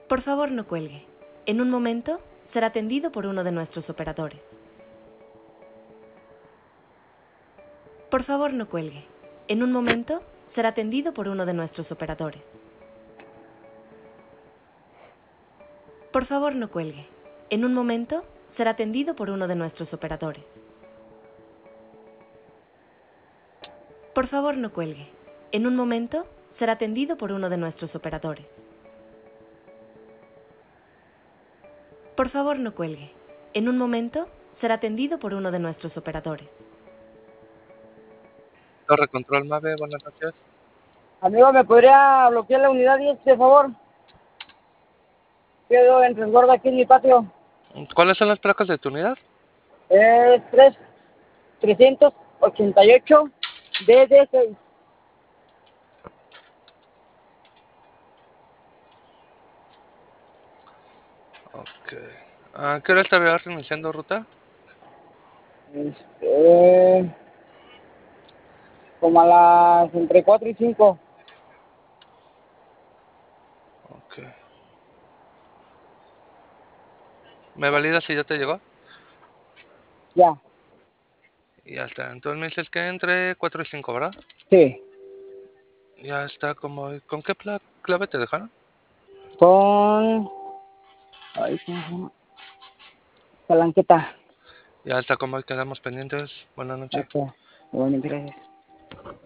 Por favor, no cuelgue. En un momento será atendido por uno de nuestros operadores. Por favor, no cuelgue. En un momento será atendido por uno de nuestros operadores. Por favor, no cuelgue. En un momento será atendido por uno de nuestros operadores. Por favor, no cuelgue. En un momento será atendido por uno de nuestros operadores. Por favor, no cuelgue. En un momento será atendido por uno de nuestros operadores. Torre Control Mave, buenas noches. Amigo, ¿me podría bloquear la unidad 10, por favor? Quedo en resguardo aquí en mi patio. ¿Cuáles son las placas de tu unidad? Es 388 DD6. Ok. ¿A qué hora estaría reiniciando ruta? Como a las entre 4 y 5. Ok. ¿Me valida si ya te llegó? Ya, Y ya está. Entonces me dices que entre 4 y 5, ¿verdad? sí. Ya está. ¿Con qué clave te dejaron? Con... Ay, ¿cómo se llama? Palanqueta. Ya está, como quedamos pendientes. Buenas noches. Ok. Igualmente, gracias.